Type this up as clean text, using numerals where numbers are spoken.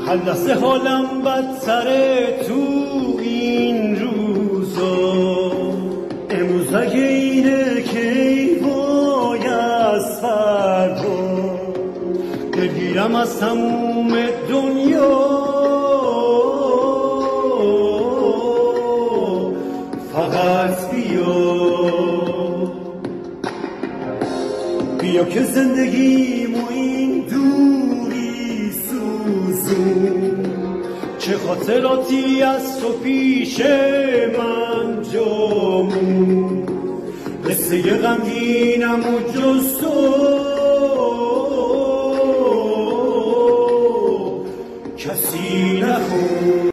هر لحظه حالم بدتره تو این روزا. امروز اگه اینه که ای وای از فردا، دلگیرم از تموم دنیا. فقط بیا که زندگیمو این دوری سوزون، چه خاطراتی از تو پیش من جامون. قصه غمگینم و جز تو